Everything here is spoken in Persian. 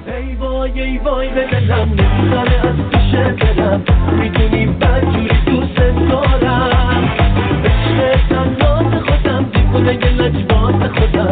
ای وای ای وای به دلم نمیزنه از پیش دلم، میدونی بدجوری دوست دارم، عشق تنات خودم دیوونه لجباز خودم.